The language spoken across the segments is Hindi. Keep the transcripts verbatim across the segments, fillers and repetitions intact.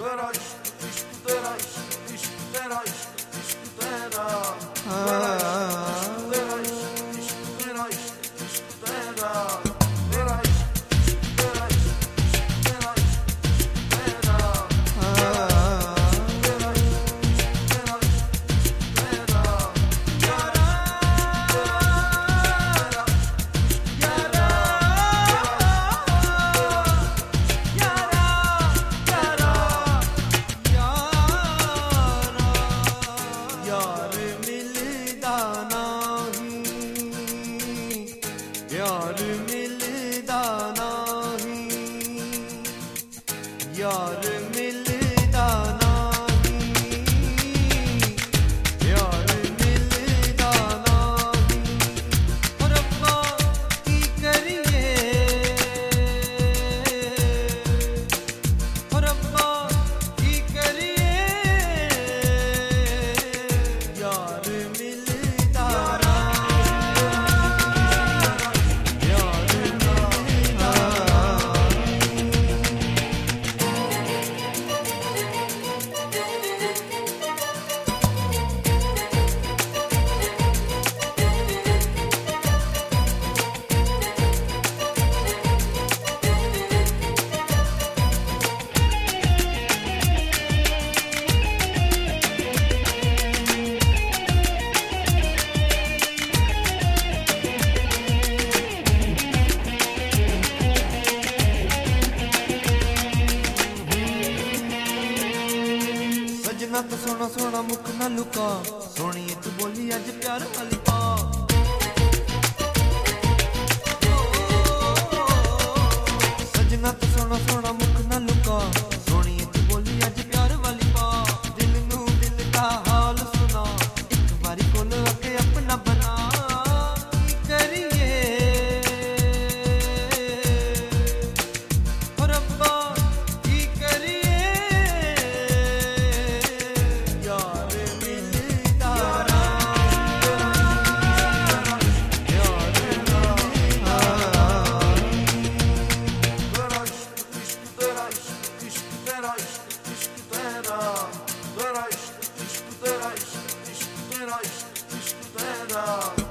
तेरा इश्क इश्क तेरा इश्क इश्क तेरा इश्क इश्क तेरा तेरा इश्क तेरा इश्क इश्क तेरा इश्क इश्क तेरा तेरा इश्क इश्क तेरा इश्क इश्क तेरा इश्क इश्क तेरा तेरा इश्क इश्क तेरा इश्क इश्क तेरा यारा यार मिलदा नहीं यार मिलदा नहीं यार मिलदा नहीं और रब्बा की करिए और रब्बा की करिए यार मिलदा सजना तो सोना सोना मुख ना लुका सोनी तू बोली अज प्यार वाली पा सजना तो सोना सोना मुख ना लुका सोनी तू बोली अज प्यार वाली पा दिल नू दिल का हाल सुना एक बारी कोल आके अपना बना की करिए ओ रब्बा की करिए यार मिलदा तेरा इश्क इश्क तेरा इश्क इश्क तेरा तेरा इश्क इश्क तेरा इश्क इश्क तेरा इश्क इश्क तेरा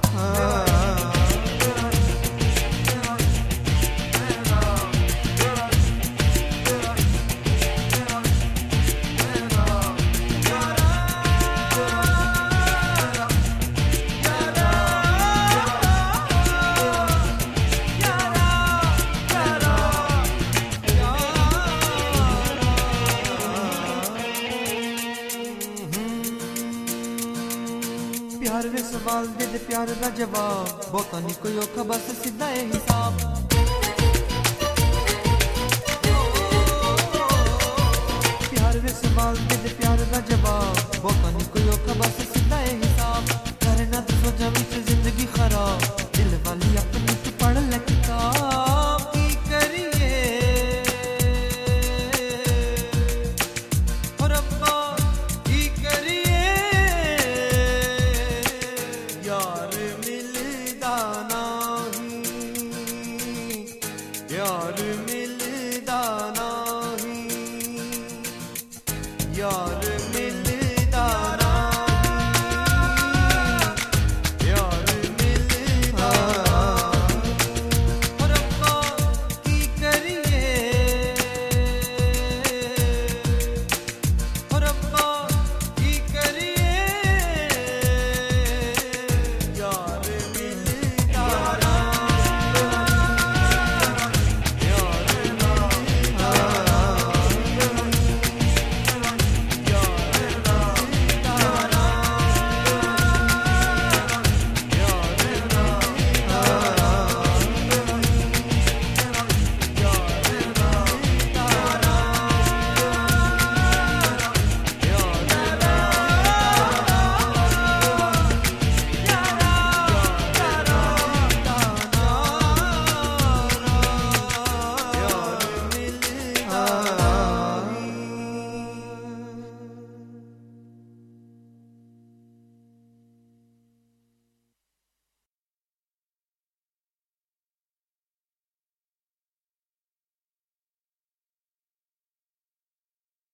प्यार वे सवाल दे दे प्यार दा जवाब बहुता नहीं कोई औखा बस सीधा है हिसाब प्यार वे सवाल दे दे प्यार दा जवाब बहुता नहीं कोई औखा बस सीधा है हिसाब करना तो सोचा विच जिंदगी खराब दिल वाली अपनी तू पढ़ ले किताब की करिए और रब्बा की करिए यार मिलदा नहीं यार मिलदा